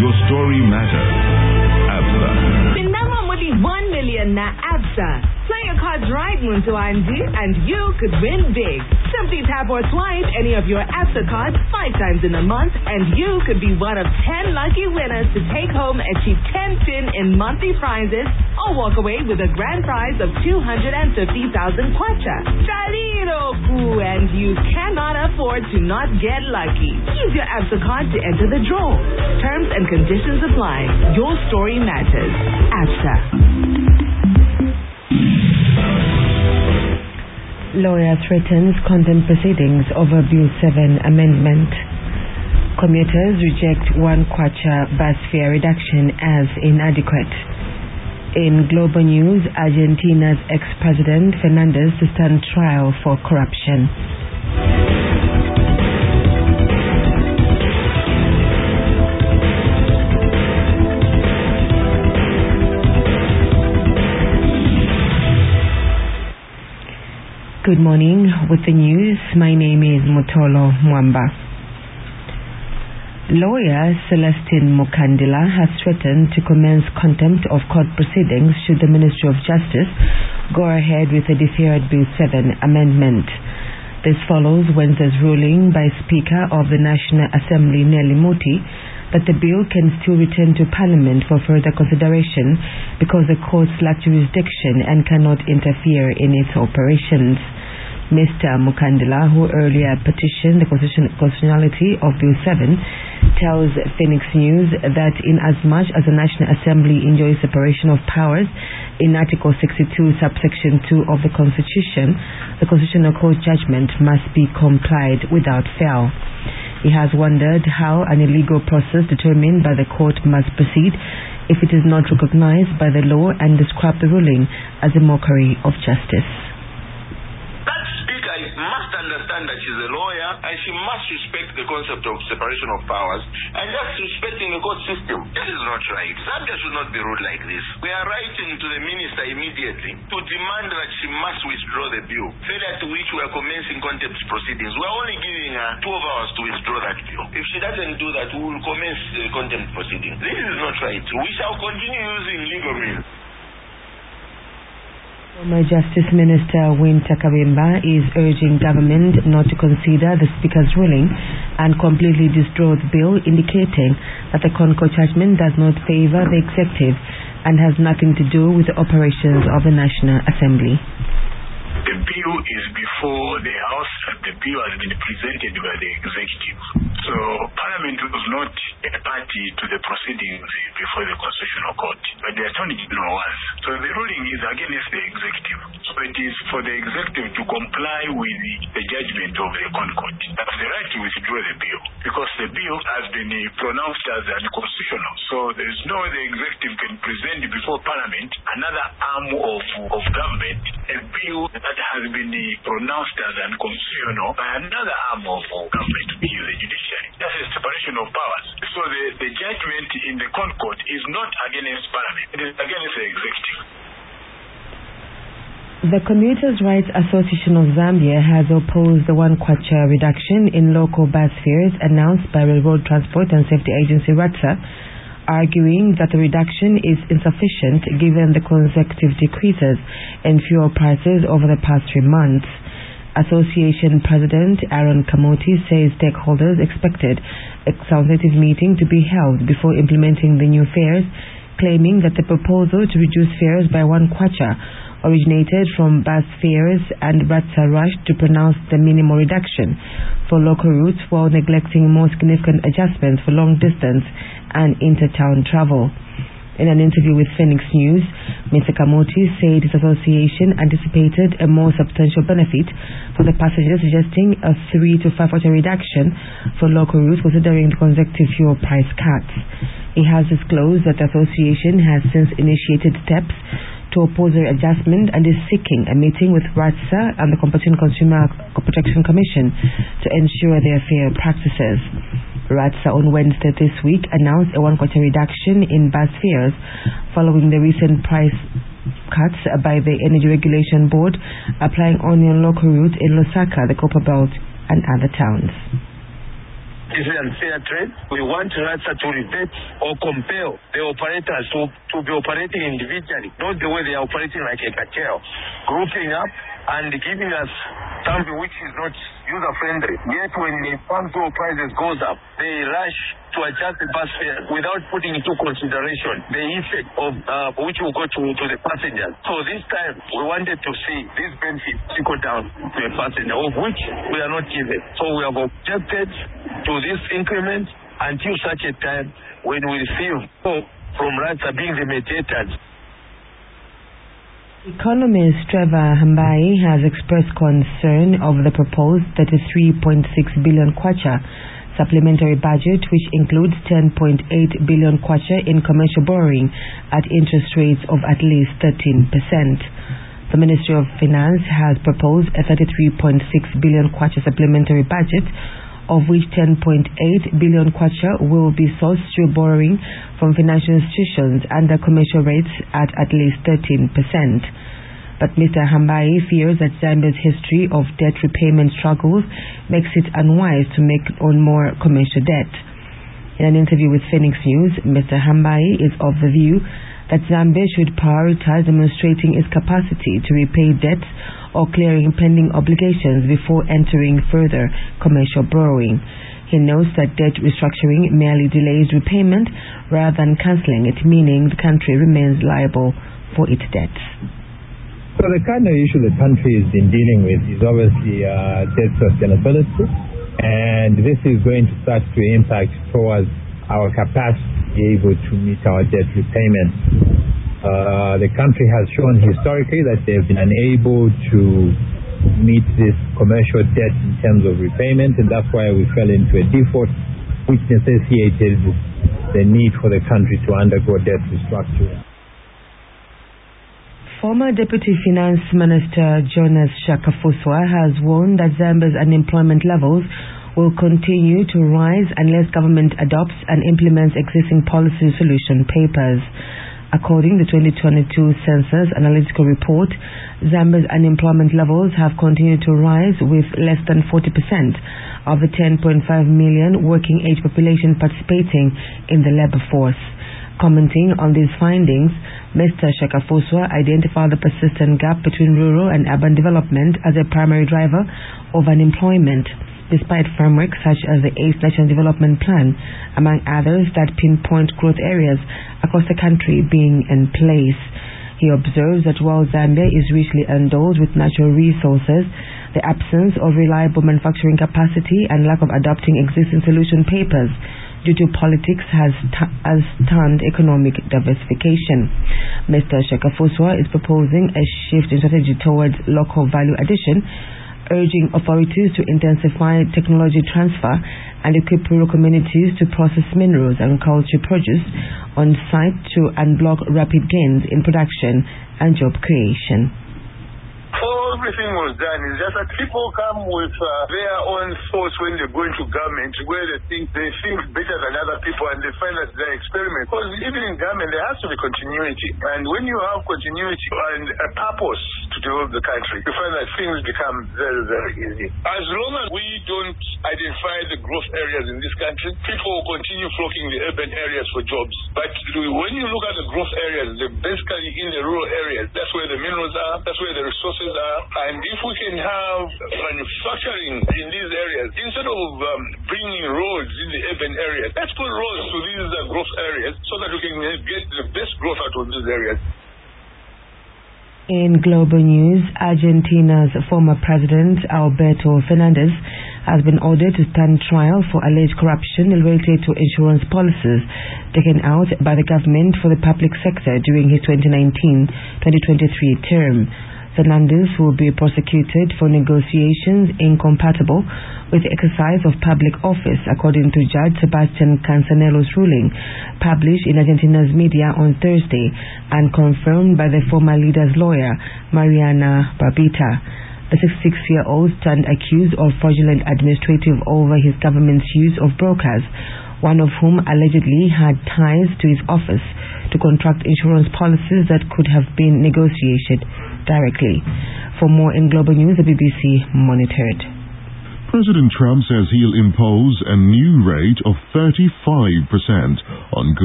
Your story matters. ABSA. Sinama muli 1 million na ABSA. Play your cards right, Muntu Anji, and you could win big. Simply tap or swipe any of your ABSA cards 5 times in a month, and you could be one of 10 lucky winners to take home a cheap 10 pin in monthly prizes or walk away with a grand prize of 250,000 kwacha. Chaliroku, and you cannot afford to not get lucky. Use your ABSA card to enter the draw. Terms and conditions apply. Your story matters. ABSA. Lawyer threatens contempt proceedings over Bill 7 amendment. Commuters reject 1 kwacha bus fare reduction as inadequate. In global news, Argentina's ex-president Fernandez to stand trial for corruption. Good morning. With the news, my name is Mutolo Mwamba. Lawyer Celestine Mukandila has threatened to commence contempt of court proceedings should the Ministry of Justice go ahead with the deferred Bill 7 amendment. This follows Wednesday's ruling by Speaker of the National Assembly Nelly Muti that the bill can still return to Parliament for further consideration because the courts lack jurisdiction and cannot interfere in its operations. Mr. Mukandila, who earlier petitioned the constitutionality of Bill 7, tells Phoenix News that in as much as the National Assembly enjoys separation of powers in Article 62, subsection 2 of the Constitution, the Constitutional Court judgment must be complied without fail. He has wondered how an illegal process determined by the court must proceed if it is not recognized by the law, and described the ruling as a mockery of justice. Must understand that she's a lawyer and she must respect the concept of separation of powers and just respecting the court system. This is not right. Zambia should not be ruled like this. We are writing to the minister immediately to demand that she must withdraw the bill, failure to which we are commencing contempt proceedings. We are only giving her 12 hours to withdraw that bill. If she doesn't do that, we will commence contempt proceedings. This is not right. We shall continue using legal means. Former Justice Minister Winter Kabimba is urging government not to consider the Speaker's ruling and completely withdraw the bill, indicating that the CONCO judgment does not favor the executive and has nothing to do with the operations of the National Assembly. The bill is before the House and the bill has been presented by the executive. So Parliament was not a party to the proceedings before the Constitutional Court, but the Attorney General was. So the ruling is against the executive. So it is for the executive to comply with the judgment of the CONCORT. They have the right to withdraw the bill because the bill has been pronounced as unconstitutional. So there is no way the executive can present before Parliament another arm of government a bill that has been pronounced as unconstitutional by another arm of government, to be the judiciary. That is separation of powers. So the judgment in the CONCORT is not against Parliament, it is against the executive. The Commuters' Rights Association of Zambia has opposed the 1 kwacha reduction in local bus fares announced by Railroad Transport and Safety Agency RATSA, arguing that the reduction is insufficient given the consecutive decreases in fuel prices over the past 3 months. Association President Aaron Kamoti says stakeholders expected a consultative meeting to be held before implementing the new fares, claiming that the proposal to reduce fares by 1 kwacha originated from bus fares and RATSA rushed to pronounce the minimal reduction for local routes while neglecting more significant adjustments for long distance and inter-town travel. In an interview with Phoenix News, Mr. Kamoti said his association anticipated a more substantial benefit for the passengers, suggesting a 3 to 5 kwacha reduction for local routes considering the consecutive fuel price cuts. He has disclosed that the association has since initiated steps to oppose the adjustment and is seeking a meeting with RATSA and the Competition Consumer Protection Commission to ensure their fair practices. RATSA on Wednesday this week announced a 1 kwacha reduction in bus fares following the recent price cuts by the Energy Regulation Board, applying only on local routes in Lusaka, the Copper Belt, and other towns. This is unfair trade. We want RATSA to revert or compel the operators to be operating individually, not the way they are operating like a cartel, grouping up and giving us something which is not user-friendly. Yet when the farm fuel prices goes up, they rush to adjust the bus fare without putting into consideration the effect of which will go to the passengers. So this time we wanted to see these benefits trickle down to a passenger, of which we are not given. So we have objected to this increment until such a time when we receive hope from RATSA being the mediators. Economist Trevor Hambai has expressed concern over the proposed 33.6 billion kwacha supplementary budget, which includes 10.8 billion kwacha in commercial borrowing at interest rates of at least 13%. The Ministry of Finance has proposed a 33.6 billion kwacha supplementary budget, of which 10.8 billion kwacha will be sourced through borrowing from financial institutions under commercial rates at least 13%. But Mr. Hambai fears that Zambia's history of debt repayment struggles makes it unwise to make on more commercial debt. In an interview with Phoenix News, Mr. Hambai is of the view that Zambia should prioritize demonstrating its capacity to repay debts or clearing pending obligations before entering further commercial borrowing. He notes that debt restructuring merely delays repayment rather than cancelling it, meaning the country remains liable for its debts. So the kind of issue the country has been dealing with is obviously debt sustainability, and this is going to start to impact towards our capacity to be able to meet our debt repayments. The country has shown historically that they've been unable to meet this commercial debt in terms of repayment, and that's why we fell into a default, which necessitated the need for the country to undergo debt restructuring. Former Deputy Finance Minister Jonas Shakafuswa has warned that Zambia's unemployment levels will continue to rise unless government adopts and implements existing policy solution papers. According to the 2022 Census Analytical Report, Zambia's unemployment levels have continued to rise, with less than 40% of the 10.5 million working age population participating in the labor force. Commenting on these findings, Mr. Shakafuswa identified the persistent gap between rural and urban development as a primary driver of unemployment, despite frameworks such as the 8th National Development Plan, among others, that pinpoint growth areas across the country being in place. He observes that while Zambia is richly endowed with natural resources, the absence of reliable manufacturing capacity and lack of adopting existing solution papers due to politics has stunned economic diversification. Mr. Shakafuswa is proposing a shift in strategy towards local value addition, urging authorities to intensify technology transfer and equip rural communities to process minerals and agricultural produce on site to unblock rapid gains in production and job creation. Everything was done. It's just that people come with their own thoughts when they go into government, where they think better than other people, and they find that they're experiment. Because even in government, there has to be continuity. And when you have continuity and a purpose to develop the country, you find that things become very, very easy. As long as we don't identify the growth areas in this country, people will continue flocking the urban areas for jobs. But when you look at the growth areas, they're basically in the rural areas. That's where the minerals are. That's where the resources are. And if we can have manufacturing in these areas, instead of bringing roads in the urban areas, let's put roads to these growth areas so that we can get the best growth out of these areas. In global news, Argentina's former president, Alberto Fernandez, has been ordered to stand trial for alleged corruption related to insurance policies taken out by the government for the public sector during his 2019-2023 term. Fernandez will be prosecuted for negotiations incompatible with the exercise of public office, according to Judge Sebastian Cancenelo's ruling, published in Argentina's media on Thursday and confirmed by the former leader's lawyer, Mariana Barbita. The 66-year-old stand accused of fraudulent administrative over his government's use of brokers, one of whom allegedly had ties to his office to contract insurance policies that could have been negotiated directly. For more in global news, the BBC monitored. President Trump says he'll impose a new rate of 35% on goods